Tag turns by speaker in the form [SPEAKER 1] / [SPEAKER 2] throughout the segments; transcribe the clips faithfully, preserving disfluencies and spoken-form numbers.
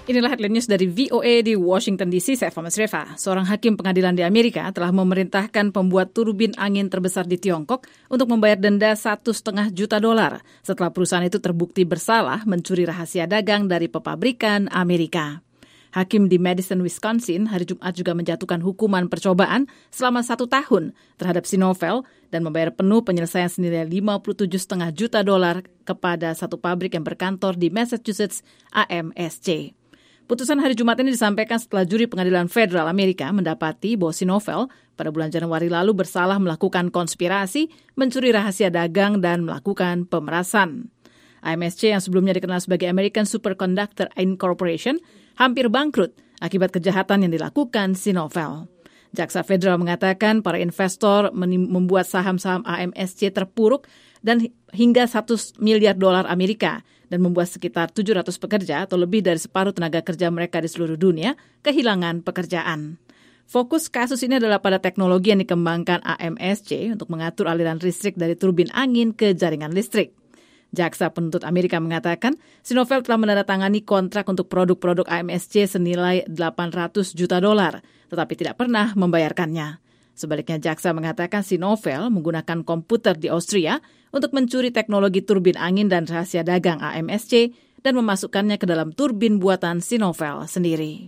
[SPEAKER 1] Inilah headline news dari V O A di Washington D C. Saya Famas Reva. Seorang hakim pengadilan di Amerika telah memerintahkan pembuat turbin angin terbesar di Tiongkok untuk membayar denda satu setengah juta dolar setelah perusahaan itu terbukti bersalah mencuri rahasia dagang dari pepabrikan Amerika. Hakim di Madison, Wisconsin hari Jumat juga menjatuhkan hukuman percobaan selama satu tahun terhadap Sinovel dan membayar penuh penyelesaian senilai lima puluh tujuh setengah juta dolar kepada satu pabrik yang berkantor di Massachusetts, A M S C. Putusan hari Jumat ini disampaikan setelah juri pengadilan federal Amerika mendapati bahwa Sinovel pada bulan Januari lalu bersalah melakukan konspirasi, mencuri rahasia dagang, dan melakukan pemerasan. A M S C yang sebelumnya dikenal sebagai American Superconductor Incorporation hampir bangkrut akibat kejahatan yang dilakukan Sinovel. Jaksa federal mengatakan para investor membuat saham-saham A M S C terpuruk dan hingga satu miliar dolar Amerika dan membuat sekitar tujuh ratus pekerja atau lebih dari separuh tenaga kerja mereka di seluruh dunia kehilangan pekerjaan. Fokus kasus ini adalah pada teknologi yang dikembangkan A M S C untuk mengatur aliran listrik dari turbin angin ke jaringan listrik. Jaksa penuntut Amerika mengatakan Sinovel telah menandatangani kontrak untuk produk-produk A M S C senilai delapan ratus juta dolar, tetapi tidak pernah membayarkannya. Sebaliknya, jaksa mengatakan Sinovel menggunakan komputer di Austria untuk mencuri teknologi turbin angin dan rahasia dagang A M S C dan memasukkannya ke dalam turbin buatan Sinovel sendiri.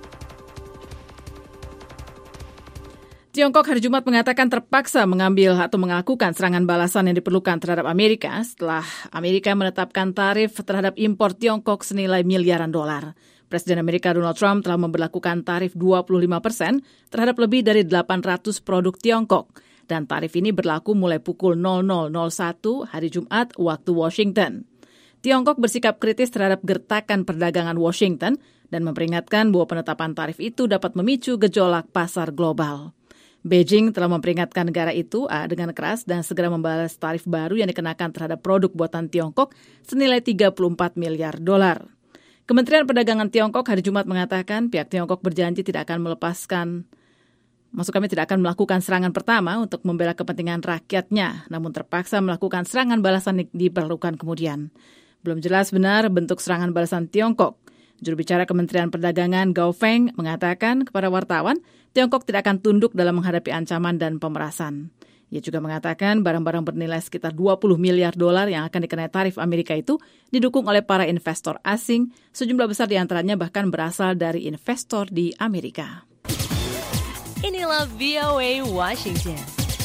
[SPEAKER 1] Tiongkok hari Jumat mengatakan terpaksa mengambil atau melakukan serangan balasan yang diperlukan terhadap Amerika setelah Amerika menetapkan tarif terhadap impor Tiongkok senilai miliaran dolar. Presiden Amerika Donald Trump telah memberlakukan tarif dua puluh lima persen terhadap lebih dari delapan ratus produk Tiongkok. Dan tarif ini berlaku mulai pukul nol nol nol satu hari Jumat waktu Washington. Tiongkok bersikap kritis terhadap gertakan perdagangan Washington dan memperingatkan bahwa penetapan tarif itu dapat memicu gejolak pasar global. Beijing telah memperingatkan negara itu dengan keras dan segera membalas tarif baru yang dikenakan terhadap produk buatan Tiongkok senilai tiga puluh empat miliar dolar. Kementerian Perdagangan Tiongkok hari Jumat mengatakan pihak Tiongkok berjanji tidak akan melepaskan, maksud kami tidak akan melakukan serangan pertama untuk membela kepentingan rakyatnya, namun terpaksa melakukan serangan balasan yang diperlukan kemudian. Belum jelas benar bentuk serangan balasan Tiongkok. Juru bicara Kementerian Perdagangan Gao Feng mengatakan kepada wartawan, Tiongkok tidak akan tunduk dalam menghadapi ancaman dan pemerasan. Ia juga mengatakan barang-barang bernilai sekitar dua puluh miliar dolar yang akan dikenai tarif Amerika itu didukung oleh para investor asing, sejumlah besar di antaranya bahkan berasal dari investor di Amerika.
[SPEAKER 2] Inilah V O A Washington.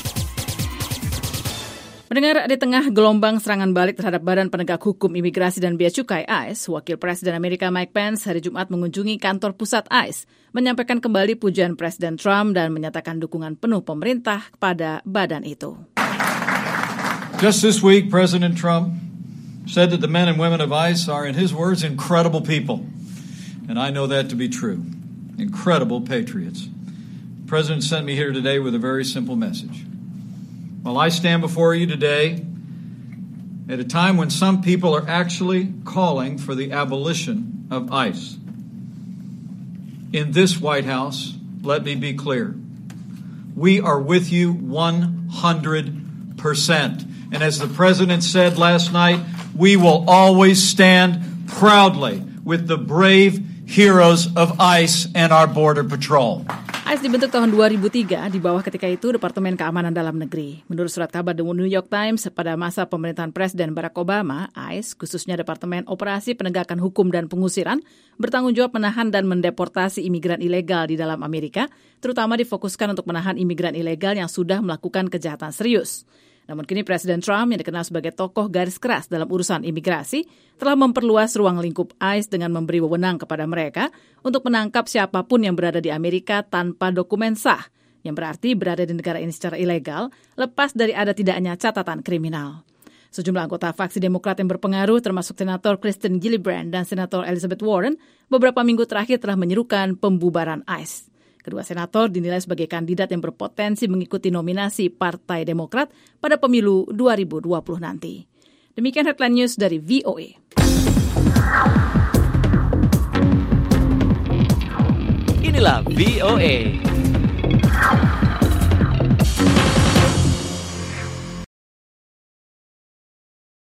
[SPEAKER 1] Mendengar di tengah gelombang serangan balik terhadap Badan Penegak Hukum Imigrasi dan Bea Cukai I C E, Wakil Presiden Amerika Mike Pence hari Jumat mengunjungi kantor pusat I C E, menyampaikan kembali pujian Presiden Trump dan menyatakan dukungan penuh pemerintah kepada badan itu.
[SPEAKER 3] Just this week, President Trump said that the men and women of I C E are, in his words, incredible people. And I know that to be true. Incredible patriots. The President sent me here today with a very simple message. While I stand before you today at a time when some people are actually calling for the abolition of I C E, in this White House, let me be clear. We are with you one hundred percent. And as the President said last night, we will always stand proudly with the brave heroes of I C E and our Border Patrol.
[SPEAKER 1] I C E dibentuk tahun dua ribu tiga, di bawah ketika itu Departemen Keamanan Dalam Negeri. Menurut surat kabar The New York Times, pada masa pemerintahan Presiden Barack Obama, I C E, khususnya Departemen Operasi Penegakan Hukum dan Pengusiran, bertanggung jawab menahan dan mendeportasi imigran ilegal di dalam Amerika, terutama difokuskan untuk menahan imigran ilegal yang sudah melakukan kejahatan serius. Namun kini Presiden Trump yang dikenal sebagai tokoh garis keras dalam urusan imigrasi telah memperluas ruang lingkup I C E dengan memberi wewenang kepada mereka untuk menangkap siapapun yang berada di Amerika tanpa dokumen sah, yang berarti berada di negara ini secara ilegal, lepas dari ada tidaknya catatan kriminal. Sejumlah anggota faksi Demokrat yang berpengaruh termasuk Senator Kirsten Gillibrand dan Senator Elizabeth Warren beberapa minggu terakhir telah menyerukan pembubaran I C E. Kedua senator dinilai sebagai kandidat yang berpotensi mengikuti nominasi Partai Demokrat pada pemilu dua ribu dua puluh nanti. Demikian headline news dari V O A.
[SPEAKER 2] Inilah V O A.